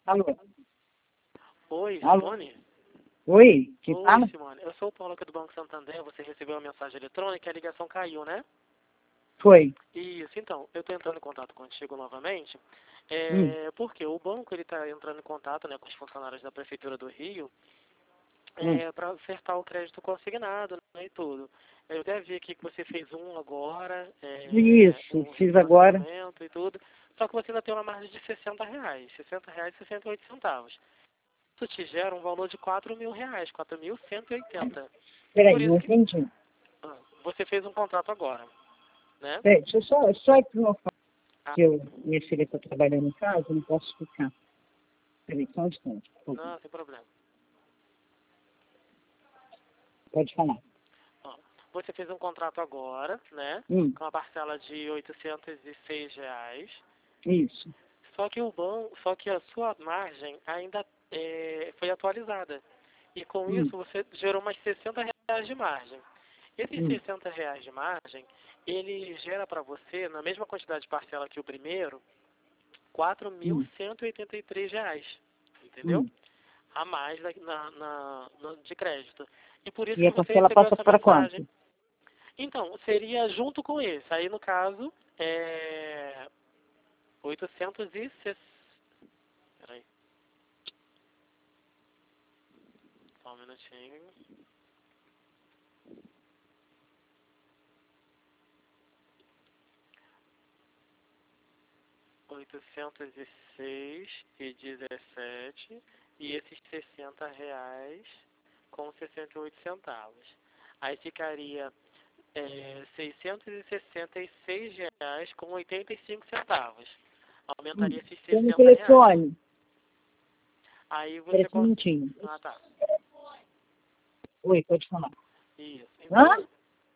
Alô? Oi, Alô? Simone? Oi? Que Oi, fala? Simone. Eu sou o Paulo aqui do Banco Santander. Você recebeu uma mensagem eletrônica e a ligação caiu, né? Foi. Isso, então, eu estou entrando em contato contigo novamente, Hum, porque o banco ele está entrando em contato, né, com os funcionários da Prefeitura do Rio, hum. para ofertar o crédito consignado, né, e tudo. Eu até vi aqui que você fez um agora, Isso, um fiz agora. refinanciamento e tudo, só que você ainda tem uma margem de R$ 60, R$ 60,68. Isso te gera um valor de R$ 4.000, 4.180. E Peraí, por não isso que entendi. você fez um contrato agora, né? Peraí, deixa eu só ir para uma fala Ah, que minha filha está trabalhando em casa, eu não posso ficar. Peraí, só um instante, por favor. não, sem problema. Pode falar. Ó, você fez um contrato agora, né? Hum, Com uma parcela de R$ 806. isso. Só que só que a sua margem ainda foi atualizada. E com Hum, isso você gerou mais R$ 60 de margem. Esses hum, R$ 60 de margem, ele gera para você, na mesma quantidade de parcela que o primeiro, hum, R$ 4.183, entendeu? hum. A mais de crédito. E por isso E a que você parcela recebeu passa essa para mensagem. quanto? Então, seria junto com esse. Aí, no caso, é 860. Peraí, só um minutinho. 806,17 e esses R$ 60 com 68 centavos. Aí ficaria R$ 666 com 85 centavos. Aumentaria esses Tem no R$ 60. telefone. Aí Peraí você só um consegue. minutinho. Ah, tá. Oi, pode falar. Isso. Hã? Então,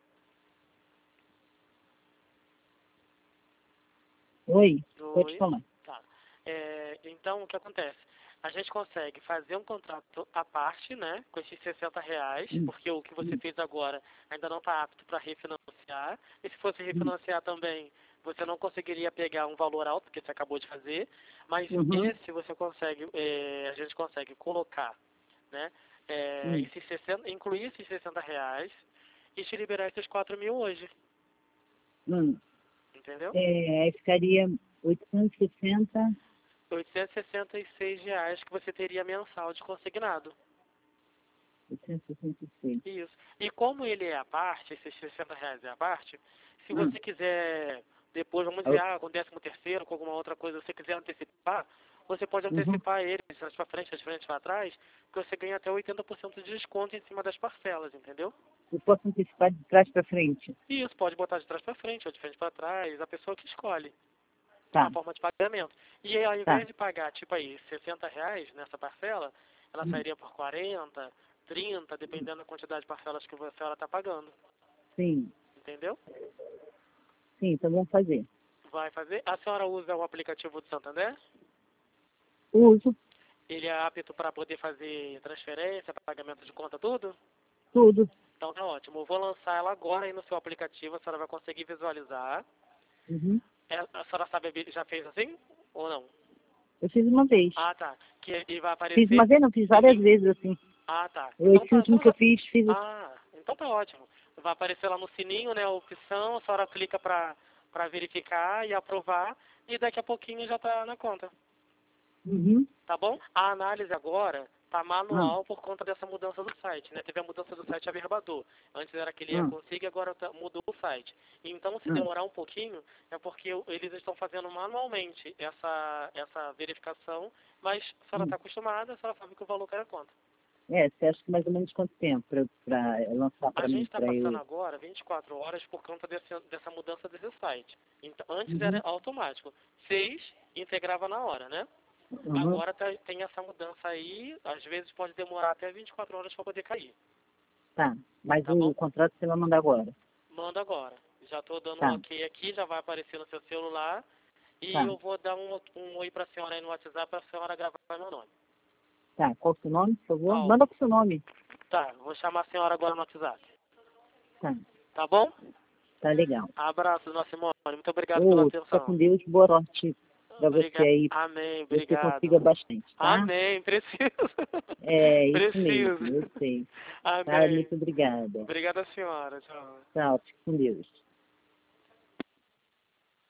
Oi, pode oi. falar. Tá. Então, o que acontece? A gente consegue fazer um contrato à parte, né, com esses R$ 60, Hum, porque o que você hum, fez agora ainda não está apto para refinanciar. E se fosse hum. refinanciar também, você não conseguiria pegar um valor alto, que você acabou de fazer. Mas Uhum, esse você consegue, a gente consegue colocar, né, hum. incluir esses R$ 60 e te liberar esses 4.000 hoje, Hum. entendeu? Aí ficaria 860, R$ 866 que você teria mensal de consignado. 866. Isso. E como ele é à parte, esses R$ 60 é à parte, se Hum. você quiser, depois, vamos dizer, Alô? com 13º, com alguma outra coisa, você quiser antecipar, você pode Uhum. antecipar ele de trás para frente, de frente para trás, que você ganha até 80% de desconto em cima das parcelas, entendeu? Eu posso antecipar de trás para frente. E isso pode botar de trás para frente ou de frente para trás, a pessoa que escolhe a Tá, forma de pagamento. E aí, ao tá. invés de pagar, tipo aí, R$ 60 nessa parcela, ela Hum. sairia por 40, 30, dependendo da quantidade de parcelas que você ela está pagando. Sim, Entendeu? sim, então vamos fazer. Vai fazer. A senhora usa o aplicativo do Santander? Uso Ele é apto para poder fazer transferência, pagamento de conta, tudo? tudo. Então tá ótimo. Eu vou lançar ela agora aí no seu aplicativo, a senhora vai conseguir visualizar. Uhum. A senhora sabe, já fez assim ou não? Eu fiz uma vez. Ah, tá. Que ele vai Fiz uma aparecer. vez, não, fiz várias vezes assim. Ah, tá. Então Esse tá, último então que eu já. fiz assim. Ah, então tá ótimo. Vai aparecer lá no sininho, né, a opção, a senhora clica para verificar e aprovar e daqui a pouquinho já tá na conta. Uhum. Tá bom? A análise agora tá Ah, manual por conta dessa mudança do site, né? Teve a mudança do site Averbador. Antes era aquele ah, Consiga, agora mudou o site. Então, se ah. demorar um pouquinho, é porque eles estão fazendo manualmente essa verificação, mas se a senhora Hum. está acostumada, a senhora sabe que o valor cai a conta. Você acha que mais ou menos quanto tempo para lançar A para gente mim, está para passando eu... agora 24 horas por conta dessa mudança desse site. Então, antes era Uhum. automático. Fez, integrava na hora, né? Uhum. Agora tem essa mudança aí, às vezes pode demorar até 24 horas para poder cair. Tá, mas Tá o bom? contrato você vai mandar agora. Manda agora. Já estou dando um Tá, ok aqui, já vai aparecer no seu celular. E tá, eu vou dar um oi para a senhora aí no WhatsApp para a senhora gravar meu nome. tá. Qual o seu nome, por favor? Tá, Manda com o seu nome. tá, vou chamar a senhora agora no WhatsApp. Tá, Tá bom? tá legal. Abraço, dona Simone. Muito obrigado pela Ô, fica atenção. com Deus, boa sorte. para você aí. Amém, Você obrigado. consiga bastante, tá? Amém, preciso. É, isso Preciso. mesmo, eu sei. Tá, Amém. muito obrigada. Obrigada, senhora. Tchau. Tchau, fique com Deus.